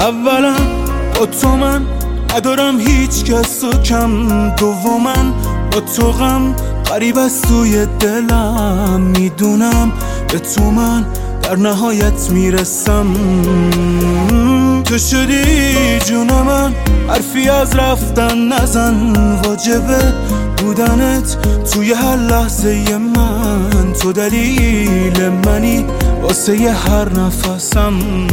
اولا با تو من ندارم هیچ کس و کم، دوما با تو غم غریب از توی دلم، میدونم به تو من در نهایت میرسم. تو شدی جون من، حرفی از رفتن نزن، واجبه بودنت توی هر لحظه من، تو دلیل منی واسه هر نفسم.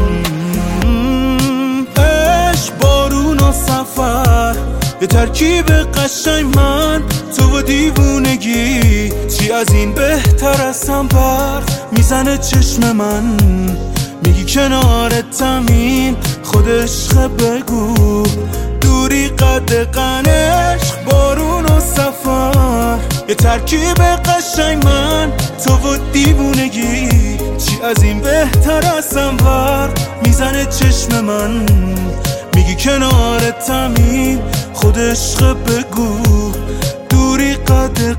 عشق بارون و سفر یه ترکیب قشنگ، من تو و دیوونگی، چی از این بهتر از هم بر میزنه چشم من، میگی کنارتم این خود عشق، بگو دوری قد عشق بارون و سفر یه ترکیب قشنگ، من تو و دیوونگی، چی از این بهتر از هم بر میزنه چشم من، میگی کنارتم این خود عشق، بگو دوری قد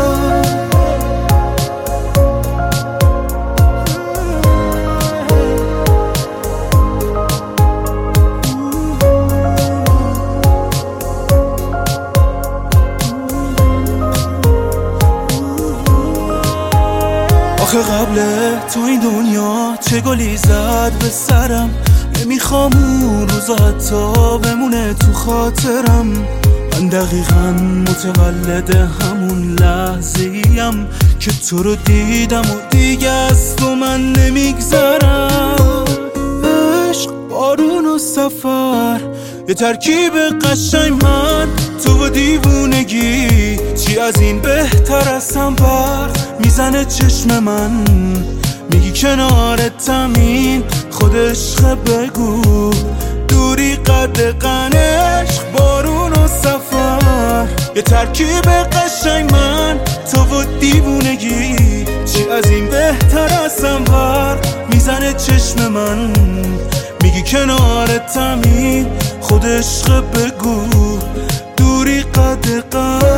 آخه قبل تو این دنیا چه گلی زد به سرم، نمیخوام اون روزا حتی بمونه تو خاطرم. من دقیقا متولد همون لحظه‌ایم که تو رو دیدم و دیگه از تو من نمیگذرم. عشق بارون و سفر یه ترکیب قشنگ، من تو و دیوونگی، چی از این بهتر از هم بر میزنه چشم من، میگی کنارتم این خود عشق، بگو دوری قد عشق بارون و سفر یه ترکیب قشنگ، من تو و دیوونگی، چی از این بهتر از هم بر میزنه چشم من، میگی کنارتم این خود عشق، بگو دوری قد